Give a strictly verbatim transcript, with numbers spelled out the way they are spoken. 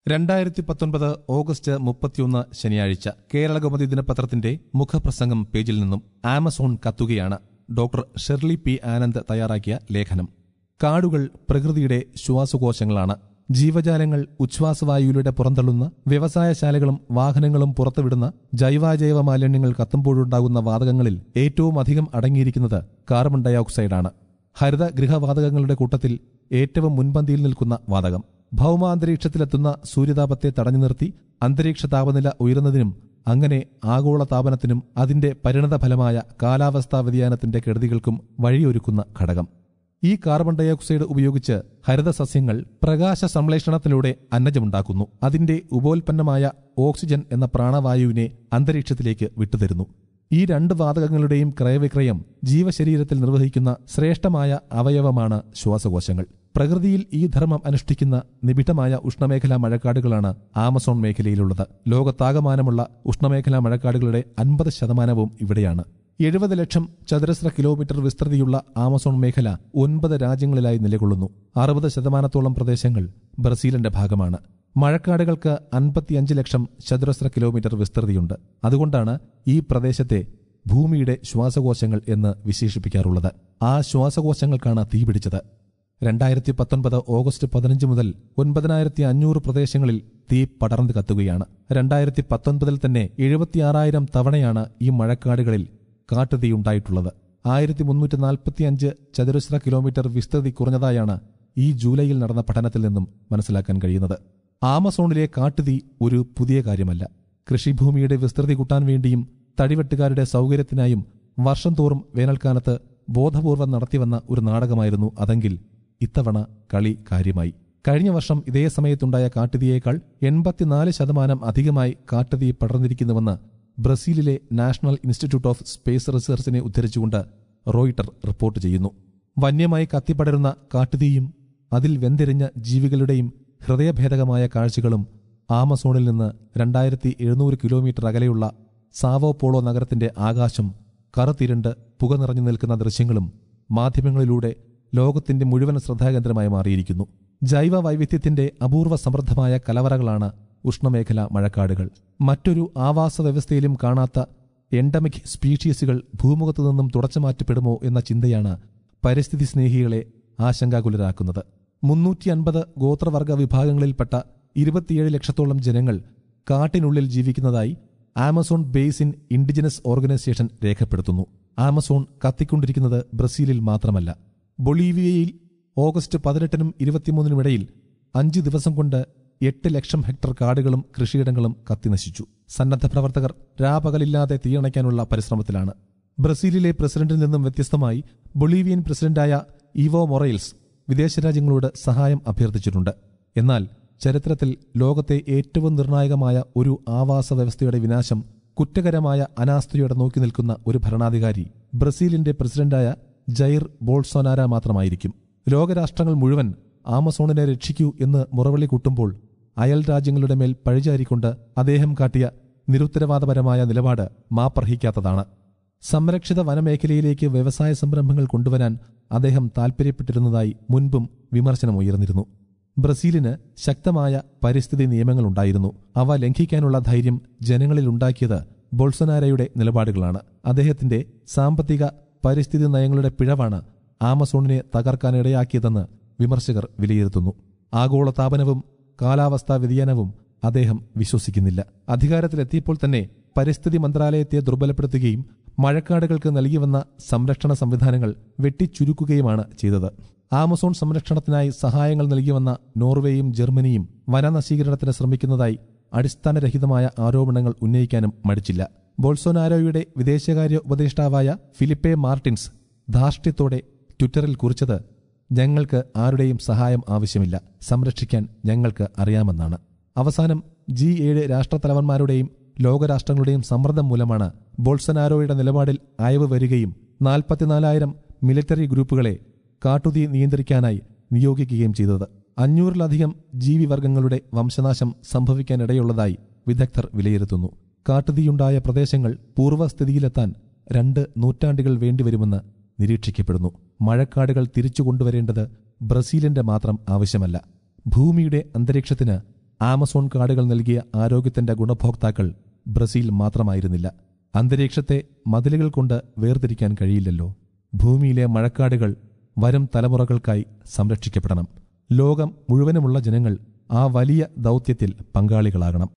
രണ്ടായിരത്തി പത്തൊൻപത് ഓഗസ്റ്റ് മുപ്പത്തിയൊന്ന് ശനിയാഴ്ച കേരളകൗമുദി ദിനപത്രത്തിന്റെ മുഖപ്രസംഗം പേജിൽ നിന്നും ആമസോൺ കത്തുകയാണ്. ഡോക്ടർ ഷെർലി പി ആനന്ദ് തയ്യാറാക്കിയ ലേഖനം. കാടുകൾ പ്രകൃതിയുടെ ശ്വാസകോശങ്ങളാണ്. ജീവജാലങ്ങൾ ഉച്ഛ്വാസവായുവിലൂടെ പുറന്തള്ളുന്ന വ്യവസായശാലകളും വാഹനങ്ങളും പുറത്തുവിടുന്ന ജൈവാജൈവ മാലിന്യങ്ങൾ കത്തുമ്പോഴുണ്ടാകുന്ന വാതകങ്ങളിൽ ഏറ്റവും അധികം അടങ്ങിയിരിക്കുന്നത് കാർബൺ ഡയോക്സൈഡാണ്. ഹരിത ഗൃഹവാതകങ്ങളുടെ കൂട്ടത്തിൽ ഏറ്റവും മുൻപന്തിയിൽ നിൽക്കുന്ന വാതകം. ഭൗമാന്തരീക്ഷത്തിലെത്തുന്ന സൂര്യതാപത്തെ തടഞ്ഞു നിർത്തി അന്തരീക്ഷ താപനില ഉയരുന്നതിനും അങ്ങനെ ആഗോള താപനത്തിനും അതിന്റെ പരിണതഫലമായ കാലാവസ്ഥാ വ്യതിയാനത്തിന്റെ കെടുതികൾക്കും വഴിയൊരുക്കുന്ന ഘടകം. ഈ കാർബൺ ഡയോക്സൈഡ് ഉപയോഗിച്ച് ഹരിതസസ്യങ്ങൾ പ്രകാശ സംശ്ലേഷണത്തിലൂടെ അന്നജമുണ്ടാക്കുന്നു. അതിന്റെ ഉപോൽപ്പന്നമായ ഓക്സിജൻ എന്ന പ്രാണവായുവിനെ അന്തരീക്ഷത്തിലേക്ക് വിട്ടുതരുന്നു. ഈ രണ്ട് വാതകങ്ങളുടെയും ക്രയവിക്രയം ജീവശരീരത്തിൽ നിർവഹിക്കുന്ന ശ്രേഷ്ഠമായ അവയവമാണ് ശ്വാസകോശങ്ങൾ. പ്രകൃതിയിൽ ഈ ധർമ്മം അനുഷ്ഠിക്കുന്ന നിബിഡമായ ഉഷ്ണമേഖലാ മഴക്കാടുകളാണ് ആമസോൺ മേഖലയിലുള്ളത്. ലോകത്താകമാനമുള്ള ഉഷ്ണമേഖലാ മഴക്കാടുകളുടെ അൻപത് ശതമാനവും ഇവിടെയാണ്. എഴുപത് ലക്ഷം ചതുരശ്ര കിലോമീറ്റർ വിസ്തൃതിയുള്ള ആമസോൺ മേഖല ഒൻപത് രാജ്യങ്ങളിലായി നിലകൊള്ളുന്നു. അറുപത് ശതമാനത്തോളം പ്രദേശങ്ങൾ ബ്രസീലിന്റെ ഭാഗമാണ്. മഴക്കാടുകൾക്ക് അൻപത്തിയഞ്ച് ലക്ഷം ചതുരശ്ര കിലോമീറ്റർ വിസ്തൃതിയുണ്ട്. അതുകൊണ്ടാണ് ഈ പ്രദേശത്തെ ഭൂമിയുടെ ശ്വാസകോശങ്ങൾ എന്ന് വിശേഷിപ്പിക്കാറുള്ളത്. ആ ശ്വാസകോശങ്ങൾക്കാണ് തീപിടിച്ചത്. രണ്ടായിരത്തി പത്തൊൻപത് ഓഗസ്റ്റ് പതിനഞ്ച് മുതൽ ഒൻപതിനായിരത്തി അഞ്ഞൂറ് പ്രദേശങ്ങളിൽ തീ പടർന്നു കത്തുകയാണ്. രണ്ടായിരത്തി പത്തൊൻപതിൽ തന്നെ എഴുപത്തിയാറായിരം തവണയാണ് ഈ മഴക്കാടുകളിൽ കാട്ടുതീയുണ്ടായിട്ടുള്ളത്. ആയിരത്തി മുന്നൂറ്റി നാൽപ്പത്തി അഞ്ച് ചതുരശ്ര കിലോമീറ്റർ വിസ്തൃതി കുറഞ്ഞതായാണ് ഈ ജൂലൈയിൽ നടന്ന പഠനത്തിൽ നിന്നും മനസ്സിലാക്കാൻ കഴിയുന്നത്. ആമസോണിലെ കാട്ടുതീ ഒരു പുതിയ കാര്യമല്ല. കൃഷിഭൂമിയുടെ വിസ്തൃതി കൂട്ടാൻ വേണ്ടിയും തടിവെട്ടുകാരുടെ സൗകര്യത്തിനായും വർഷം തോറും വേനൽക്കാലത്ത് ബോധപൂർവം നടത്തിവന്ന ഒരു നാടകമായിരുന്നു അതെങ്കിൽ ഇത്തവണ കളി കാര്യമായി. കഴിഞ്ഞ വർഷം ഇതേ സമയത്തുണ്ടായ കാട്ടുതീയേക്കാൾ എൺപത്തിനാല് ശതമാനം അധികമായി കാട്ടുതീ പടർന്നിരിക്കുന്നുവെന്ന് ബ്രസീലിലെ നാഷണൽ ഇൻസ്റ്റിറ്റ്യൂട്ട് ഓഫ് സ്പേസ് റിസർച്ചിനെ ഉദ്ധരിച്ചുകൊണ്ട് റോയിട്ടർ റിപ്പോർട്ട് ചെയ്യുന്നു. വന്യമായി കത്തിപ്പടരുന്ന കാട്ടുതീയും അതിൽ വെന്തെരിഞ്ഞ ജീവികളുടെയും ഹൃദയഭേദകമായ കാഴ്ചകളും ആമസോണിൽ നിന്ന് രണ്ടായിരത്തി എഴുന്നൂറ് കിലോമീറ്റർ അകലെയുള്ള സാവോ പോളോ നഗരത്തിന്റെ ആകാശം കറുത്തിരണ്ട് പുക നിറഞ്ഞു നിൽക്കുന്ന ദൃശ്യങ്ങളും മാധ്യമങ്ങളിലൂടെ ലോകത്തിന്റെ മുഴുവൻ ശ്രദ്ധാകേന്ദ്രമായി മാറിയിരിക്കുന്നു. ജൈവ വൈവിധ്യത്തിന്റെ അപൂർവ സമൃദ്ധമായ കലവറകളാണ് ഉഷ്ണമേഖല മഴക്കാടുകൾ. മറ്റൊരു ആവാസ വ്യവസ്ഥയിലും കാണാത്ത എൻഡമിക് സ്പീഷീസുകൾ ഭൂമുഖത്തു നിന്നും തുടച്ചുമാറ്റപ്പെടുമോ എന്ന ചിന്തയാണ് പരിസ്ഥിതി സ്നേഹികളെ ആശങ്കാകുലരാക്കുന്നത്. മുന്നൂറ്റി അൻപത് ഗോത്രവർഗ വിഭാഗങ്ങളിൽപ്പെട്ട ഇരുപത്തിയേഴ് ലക്ഷത്തോളം ജനങ്ങൾ കാട്ടിനുള്ളിൽ ജീവിക്കുന്നതായി ആമസോൺ ബേസിൻ ഇൻഡിജിനസ് ഓർഗനൈസേഷൻ രേഖപ്പെടുത്തുന്നു. ആമസോൺ കത്തിക്കൊണ്ടിരിക്കുന്നത് ബ്രസീലിൽ മാത്രമല്ല. ബൊളീവിയയിൽ ഓഗസ്റ്റ് പതിനെട്ടിനും ഇരുപത്തിമൂന്നിനുമിടയിൽ അഞ്ച് ദിവസം കൊണ്ട് എട്ട് ലക്ഷം ഹെക്ടർ കാടുകളും കൃഷിയിടങ്ങളും കത്തിനശിച്ചു. സന്നദ്ധ പ്രവർത്തകർ രാപകലില്ലാതെ തീയണയ്ക്കാനുള്ള പരിശ്രമത്തിലാണ്. ബ്രസീലിലെ പ്രസിഡന്റിൽ നിന്നും വ്യത്യസ്തമായി ബൊളീവിയൻ പ്രസിഡന്റായ ഈവോ മൊറൈൽസ് വിദേശ രാജ്യങ്ങളോട് സഹായം അഭ്യർത്ഥിച്ചിട്ടുണ്ട്. എന്നാൽ ചരിത്രത്തിൽ ലോകത്തെ ഏറ്റവും നിർണായകമായ ഒരു ആവാസ വ്യവസ്ഥയുടെ വിനാശം കുറ്റകരമായ അനാസ്ഥയോടെ നോക്കി നിൽക്കുന്ന ഒരു ഭരണാധികാരി ബ്രസീലിന്റെ പ്രസിഡന്റായ ജൈർ ബോൾസോനാര മാത്രമായിരിക്കും. ലോകരാഷ്ട്രങ്ങൾ മുഴുവൻ ആമസോണിനെ രക്ഷിക്കൂ എന്ന് മുറവിളി കൂട്ടുമ്പോൾ അയൽ രാജ്യങ്ങളുടെ മേൽ പഴിചാരിക്കൊണ്ട് അദ്ദേഹം കാട്ടിയ നിരുത്തരവാദപരമായ നിലപാട് മാപ്പർഹിക്കാത്തതാണ്. സംരക്ഷിത വനമേഖലയിലേക്ക് വ്യവസായ സംരംഭങ്ങൾ കൊണ്ടുവരാൻ അദ്ദേഹം താൽപര്യപ്പെട്ടിരുന്നതായി മുൻപും വിമർശനമുയർന്നിരുന്നു. ബ്രസീലിന് ശക്തമായ പരിസ്ഥിതി നിയമങ്ങളുണ്ടായിരുന്നു. അവ ലംഘിക്കാനുള്ള ധൈര്യം ജനങ്ങളിൽ ഉണ്ടാക്കിയത് ബോൾസനാരയുടെ നിലപാടുകളാണ്. അദ്ദേഹത്തിന്റെ സാമ്പത്തിക പരിസ്ഥിതി നയങ്ങളുടെ പിഴവാണ് ആമസോണിനെ തകർക്കാനിടയാക്കിയതെന്ന് വിമർശകർ വിലയിരുത്തുന്നു. ആഗോള താപനവും കാലാവസ്ഥാ വ്യതിയാനവും അദ്ദേഹം വിശ്വസിക്കുന്നില്ല. അധികാരത്തിലെത്തിയപ്പോൾ തന്നെ പരിസ്ഥിതി മന്ത്രാലയത്തെ ദുർബലപ്പെടുത്തുകയും മഴക്കാടുകൾക്ക് നൽകിവന്ന സംരക്ഷണ സംവിധാനങ്ങൾ വെട്ടിച്ചുരുക്കുകയുമാണ് ചെയ്തത്. ആമസോൺ സംരക്ഷണത്തിനായി സഹായങ്ങൾ നൽകിവന്ന നോർവേയും ജർമ്മനിയും വനനശീകരണത്തിന് ശ്രമിക്കുന്നതായി അടിസ്ഥാനരഹിതമായ ആരോപണങ്ങൾ ഉന്നയിക്കാനും മടിച്ചില്ല. ബോൾസോനാരോയുടെ വിദേശകാര്യ ഉപദേഷ്ടാവായ ഫിലിപ്പെ മാർട്ടിൻസ് ധാർഷ്ട്യത്തോടെ ട്വിറ്ററിൽ കുറിച്ചത്, ഞങ്ങൾക്ക് ആരുടെയും സഹായം ആവശ്യമില്ല, സംരക്ഷിക്കാൻ ഞങ്ങൾക്ക് അറിയാമെന്നാണ്. അവസാനം ജി ഏഴ് രാഷ്ട്രത്തലവന്മാരുടെയും ലോകരാഷ്ട്രങ്ങളുടെയും സമ്മർദ്ദം മൂലമാണ് ബോൾസനാരോയുടെ നിലപാടിൽ അയവ് വരികയും നാൽപ്പത്തിനാലായിരം മിലിറ്ററി ഗ്രൂപ്പുകളെ കാട്ടുതീ നിയന്ത്രിക്കാനായി നിയോഗിക്കുകയും ചെയ്തത്. അഞ്ഞൂറിലധികം ജീവിവർഗങ്ങളുടെ വംശനാശം സംഭവിക്കാനിടയുള്ളതായി വിദഗ്ധർ വിലയിരുത്തുന്നു. കാട്ടുതീയുണ്ടായ പ്രദേശങ്ങൾ പൂർവ്വസ്ഥിതിയിലെത്താൻ രണ്ട് നൂറ്റാണ്ടുകൾ വേണ്ടിവരുമെന്ന് നിരീക്ഷിക്കപ്പെടുന്നു. മഴക്കാടുകൾ തിരിച്ചു കൊണ്ടുവരേണ്ടത് ബ്രസീലിന്റെ മാത്രം ആവശ്യമല്ല. ഭൂമിയുടെ അന്തരീക്ഷത്തിന് ആമസോൺ കാടുകൾ നൽകിയ ആരോഗ്യത്തിന്റെ ഗുണഭോക്താക്കൾ ബ്രസീൽ മാത്രമായിരുന്നില്ല. അന്തരീക്ഷത്തെ മതിലുകൾ കൊണ്ട് വേർതിരിക്കാൻ കഴിയില്ലല്ലോ. ഭൂമിയിലെ മഴക്കാടുകൾ വരും തലമുറകൾക്കായി സംരക്ഷിക്കപ്പെടണം. ലോകം മുഴുവനുമുള്ള ജനങ്ങൾ ആ വലിയ ദൗത്യത്തിൽ പങ്കാളികളാകണം.